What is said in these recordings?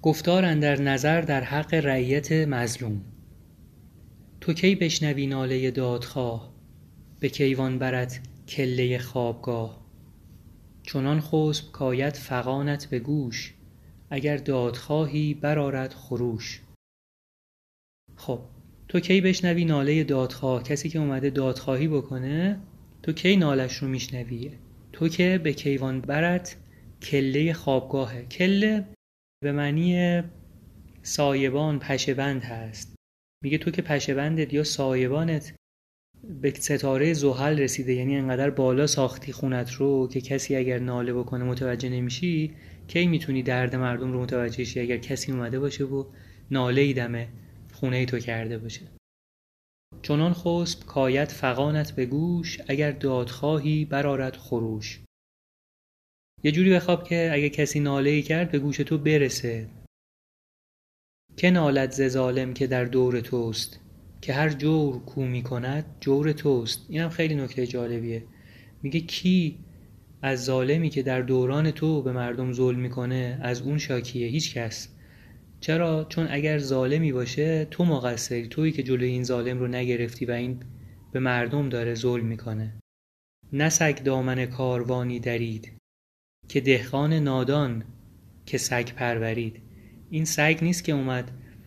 گفتار اندر نظر در حق رعیت مظلوم. تو کی بشنوی ناله دادخواه، به کیوان برت کله خوابگاه. چنان خسب کآید فغانت به گوش، اگر دادخواهی برآرد خروش. خب تو کی بشنوی ناله دادخواه، کسی که اومده دادخواهی بکنه تو کی نالش رو میشنوی؟ تو که به کیوان برت کله خوابگاهه. کله به معنی سایبان، پشه‌بند هست. میگه تو که پشه‌بندت یا سایبانت به ستاره زحل رسیده، یعنی انقدر بالا ساختی خونت رو که کسی اگر ناله بکنه متوجه نمیشی، کی میتونی درد مردم رو متوجه شی اگر کسی اومده باشه و ناله‌ای دم خونه تو کرده باشه. چنان خسب کآید فغانت به گوش، اگر دادخواهی برآرد خروش. یه جوری بخواب که اگه کسی ناله‌ای کرد به گوش تو برسه. که نالد ز ظالم که در دور توست، که هر جور کو میکند جور توست. اینم خیلی نکته جالبیه. میگه کی از ظالمی که در دوران تو به مردم ظلم میکنه از اون شاکیه؟ هیچ کس. چرا؟ چون اگر ظالمی باشه تو مقصری، تویی که جلوی این ظالم رو نگرفتی و این به مردم داره ظلم میکنه. نه سگ دامن کاروانی درید، که دهقان نادان که سگ پرورید. این سگ نیست که اومد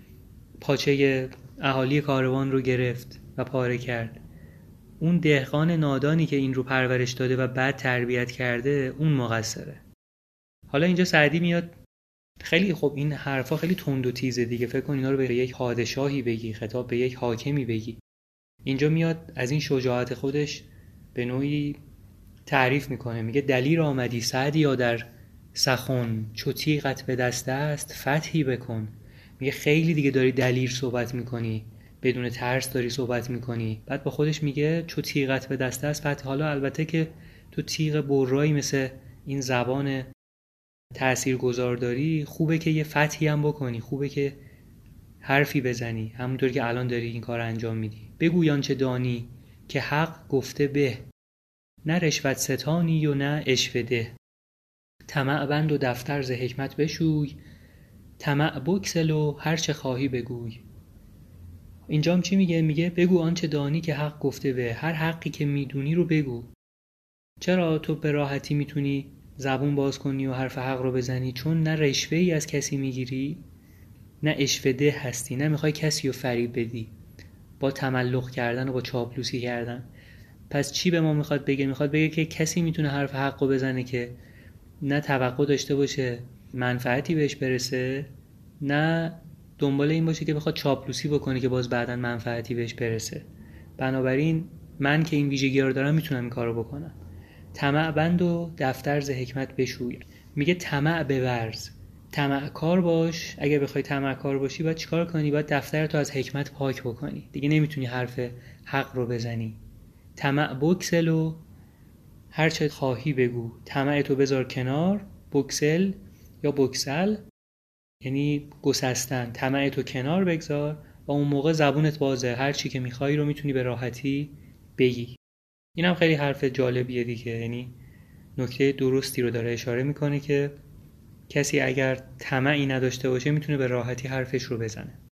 پاچه اهالی کاروان رو گرفت و پاره کرد. اون دهقان نادانی که این رو پرورش داده و بعد تربیت کرده اون مقصره. حالا اینجا سعدی میاد خیلی خب این حرفا خیلی تند و تیزه دیگه. فکر کن اینا رو به یک پادشاهی بگی، خطاب به یک حاکمی بگی. اینجا میاد از این شجاعت خودش به نوعی تعریف میکنه. میگه دلیر آمدی سعدیا در سخن، چو تیغت به دست است فتحی بکن. میگه خیلی دیگه داری دلیر صحبت میکنی، بدون ترس داری صحبت میکنی. بعد با خودش میگه چو تیغت به دست است فتح. حالا البته که تو تیغ برایی مثل این زبان تأثیرگذار داری، خوبه که یه فتحی هم بکنی، خوبه که حرفی بزنی همونطور که الان داری این کار انجام میدی. بگوی آنچه دانی که حق گفته به، نه رشوت ستانی و نه عشوه ده. طمع بند و دفتر ز حکمت بشوی، طمع بگسل و هر چه خواهی بگوی. اینجا هم چی میگه؟ میگه بگو آنچه دانی که حق گفته به، هر حقی که میدونی رو بگو. چرا تو به راحتی میتونی زبون باز کنی و حرف حق رو بزنی؟ چون نه رشوه ای از کسی میگیری، نه عشوه ده هستی، نه میخوای کسی رو فریب بدی با تملق کردن و با چاپلوسی کردن. پس چی به ما میخواد بگه؟ میخواد بگه که کسی میتونه حرف حق رو بزنه که نه توقع داشته باشه منفعتی بهش برسه، نه دنبال این باشه که بخواد چاپلوسی بکنه که باز بعداً منفعتی بهش برسه. بنابراین من که این ویژگی رو دارم میتونم این کارو بکنم. طمع بند و دفتر ز حکمت بشوی. میگه طمع بورز، طمع کار باش. اگه بخوای طمع کار باشی باید چیکار کنی؟ باید دفترتو از حکمت پاک بکنی. دیگه نمیتونی حرف حق رو بزنی. طمع بگسل و هر چه خواهی بگو. طمع تو بذار کنار، بگسل یا بگسل یعنی گسستن. طمع تو کنار بگذار و اون موقع زبونت بازه، هر چی که میخوای رو میتونی به راحتی بگی. این هم خیلی حرف جالبیه دیگه. یعنی نکته درستی رو داره اشاره میکنه که کسی اگر طمعی نداشته باشه میتونه به راحتی حرفش رو بزنه.